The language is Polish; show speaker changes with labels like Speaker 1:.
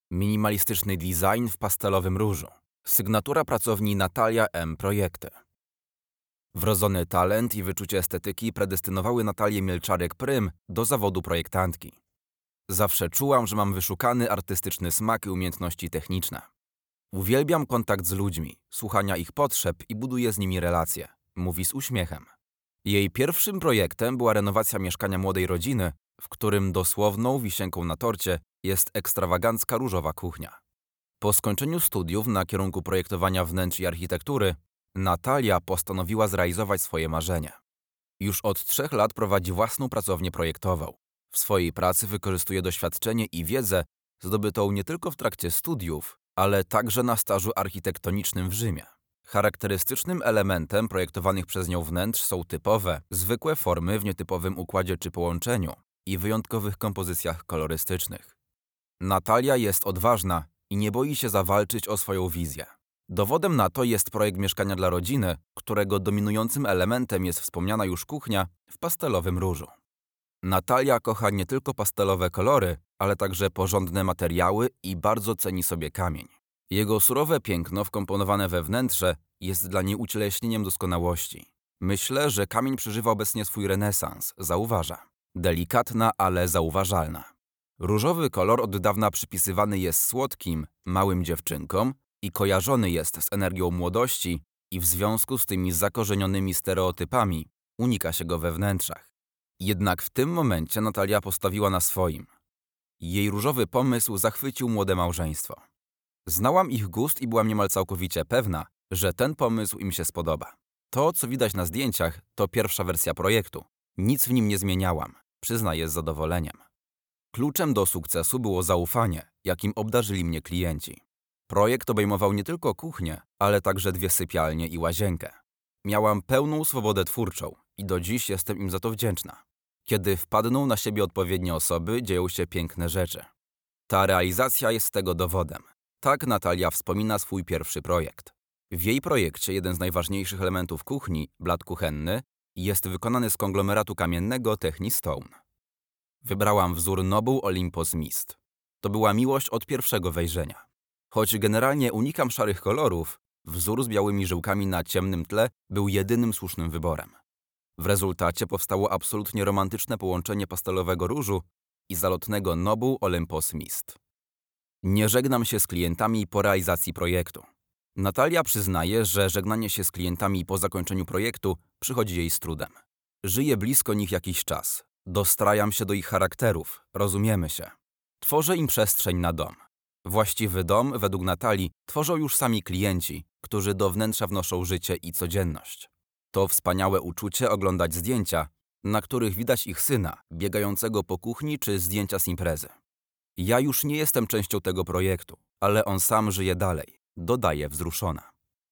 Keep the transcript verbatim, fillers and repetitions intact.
Speaker 1: Minimalistyczny design w pastelowym różu. Sygnatura pracowni Natalia M. Projekty. Wrodzony talent i wyczucie estetyki predestynowały Natalię Mielczarek-Prym do zawodu projektantki. Zawsze czułam, że mam wyszukany artystyczny smak i umiejętności techniczne. Uwielbiam kontakt z ludźmi, słuchania ich potrzeb i buduję z nimi relacje, mówi z uśmiechem. Jej pierwszym projektem była renowacja mieszkania młodej rodziny, w którym dosłowną wisienką na torcie jest ekstrawagancka różowa kuchnia. Po skończeniu studiów na kierunku projektowania wnętrz i architektury, Natalia postanowiła zrealizować swoje marzenie. Już od trzech lat prowadzi własną pracownię projektową. W swojej pracy wykorzystuje doświadczenie i wiedzę zdobytą nie tylko w trakcie studiów, ale także na stażu architektonicznym w Rzymie. Charakterystycznym elementem projektowanych przez nią wnętrz są typowe, zwykłe formy w nietypowym układzie czy połączeniu i wyjątkowych kompozycjach kolorystycznych. Natalia jest odważna i nie boi się zawalczyć o swoją wizję. Dowodem na to jest projekt mieszkania dla rodziny, którego dominującym elementem jest wspomniana już kuchnia w pastelowym różu. Natalia kocha nie tylko pastelowe kolory, ale także porządne materiały i bardzo ceni sobie kamień. Jego surowe piękno wkomponowane we wnętrze jest dla niej ucieleśnieniem doskonałości. Myślę, że kamień przeżywa obecnie swój renesans, zauważa. Delikatna, ale zauważalna. Różowy kolor od dawna przypisywany jest słodkim, małym dziewczynkom i kojarzony jest z energią młodości i w związku z tymi zakorzenionymi stereotypami unika się go we wnętrzach. Jednak w tym momencie Natalia postawiła na swoim. Jej różowy pomysł zachwycił młode małżeństwo. Znałam ich gust i byłam niemal całkowicie pewna, że ten pomysł im się spodoba. To, co widać na zdjęciach, to pierwsza wersja projektu. Nic w nim nie zmieniałam, przyznaję z zadowoleniem. Kluczem do sukcesu było zaufanie, jakim obdarzyli mnie klienci. Projekt obejmował nie tylko kuchnię, ale także dwie sypialnie i łazienkę. Miałam pełną swobodę twórczą i do dziś jestem im za to wdzięczna. Kiedy wpadną na siebie odpowiednie osoby, dzieją się piękne rzeczy. Ta realizacja jest tego dowodem. Tak Natalia wspomina swój pierwszy projekt. W jej projekcie jeden z najważniejszych elementów kuchni, blat kuchenny, jest wykonany z konglomeratu kamiennego Techni Stone. Wybrałam wzór Noble Olympus Mist. To była miłość od pierwszego wejrzenia. Choć generalnie unikam szarych kolorów, wzór z białymi żyłkami na ciemnym tle był jedynym słusznym wyborem. W rezultacie powstało absolutnie romantyczne połączenie pastelowego różu i zalotnego Noble Olympus Mist. Nie żegnam się z klientami po realizacji projektu. Natalia przyznaje, że żegnanie się z klientami po zakończeniu projektu przychodzi jej z trudem. Żyję blisko nich jakiś czas. Dostrajam się do ich charakterów, rozumiemy się. Tworzę im przestrzeń na dom. Właściwy dom, według Natalii, tworzą już sami klienci, którzy do wnętrza wnoszą życie i codzienność. To wspaniałe uczucie oglądać zdjęcia, na których widać ich syna, biegającego po kuchni czy zdjęcia z imprezy. Ja już nie jestem częścią tego projektu, ale on sam żyje dalej, dodaje wzruszona.